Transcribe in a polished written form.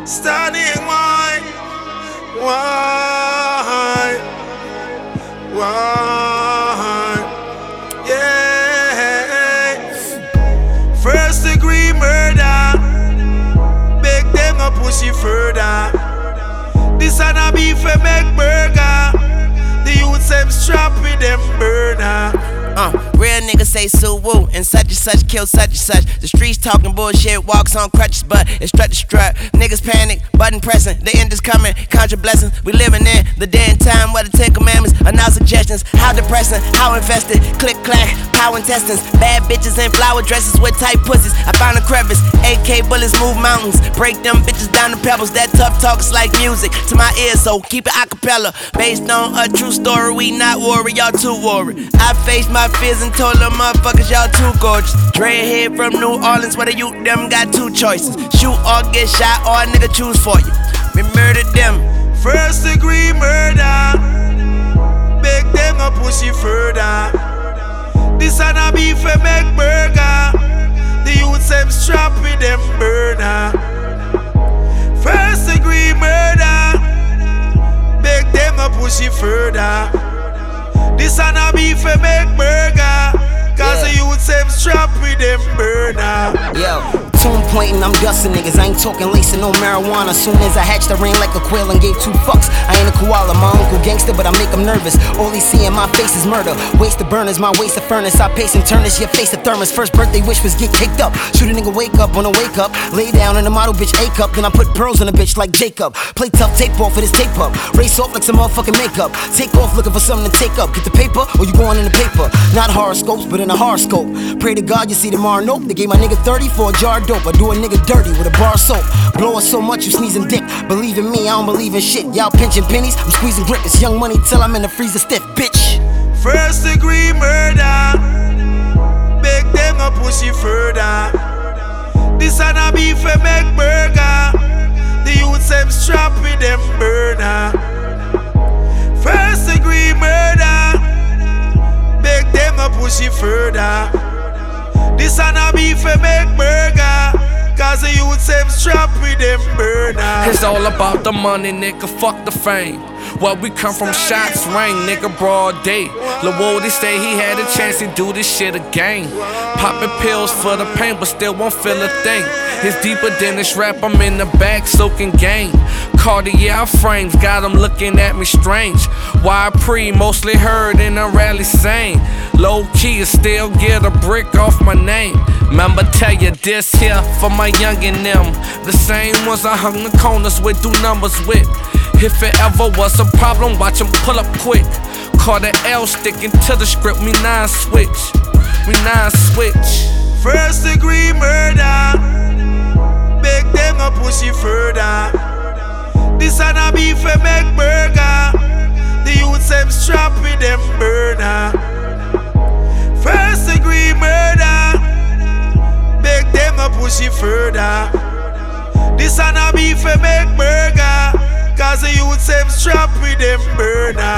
Standing why? Yeah. First degree murder. Beg them a push it further. This and a beef a make burger. The youths them strap with them burner. Real niggas say so woo and such kill such and such. The streets talking bullshit, walks on crutches, but it's strut to strut. Niggas panic, button pressing, the end is coming, conjure blessings. We living in the day and time where the 10 commandments are now suggestions. How depressing, how infested, click clack, power intestines. Bad bitches in flower dresses with tight pussies. I found a crevice, AK bullets move mountains. Break them bitches down to pebbles. That tough talk's like music to my ears, so keep it acapella. Based on a true story, we not worry, y'all too worried. I faced my fears and told them motherfuckers y'all too gorgeous. Dreadhead from New Orleans where the youth them got two choices. Shoot or get shot or a nigga choose for you. We murdered them. First degree murder. Beg them a push it further. This and a beef a make burger. The youths them strap with them burner. First degree murder. Beg them a push it further. This and a beef a make burger. Cause the youths them strap with them burner. Yo, tune pointing, I'm dusting niggas. I ain't talking lacing no marijuana. Soon as I hatched, I ran like a quail and gave 2 fucks. I ain't a koala, my uncle gangster, but I make him nervous. All he see in my face is murder. Waste of burners, my waste of furnace. I pace and turn this, your face a thermos. First birthday wish was get kicked up. Shoot a nigga wake up on a wake up. Lay down in the model bitch A cup. Then I put pearls on a bitch like Jacob. Play tough, tape off for this tape up. Race off like some motherfucking makeup. Take off looking for something to take up. Get the paper or you going in the paper. Not horoscopes, but in a horoscope. Pray to God you see tomorrow, nope. They gave my nigga 30 for a jar of dope. I do a nigga dirty with a bar of soap. Blowing so much you sneezing dick. Believe in me, I don't believe in shit. Y'all pinching pennies, I'm squeezing grip. It's young money till I'm in the freezer stiff, bitch. First degree murder. Beg them a push it further. This and a beef a make burger. The youths them strap with them burner. First degree murder. Beg them a push it further. This and a beef a make burger. Cause the youths them strap with them burner. It's all about the money, nigga, fuck the fame. Where we come from, shots ring, nigga, broad day. Lil Woody say he had a chance to do this shit again. Popping pills for the pain, but still won't feel a thing. It's deeper than this rap, I'm in the back soaking game. Cartier frames, got them looking at me strange. Why pre, mostly heard and I rarely sing. Low key, still get a brick off my name. Remember tell you this here for my youngin' them. The same ones I hung the corners with, do numbers with. If it ever was a problem, watch them pull up quick. Call the L sticking to the script, we nine switch. First degree murder. Beg them a push it further. This and a beef a make burger. The youths them strap with them burner. First degree murder. Beg them a push it further. This and a beef a make burger. Cause the youths them strap with them burner.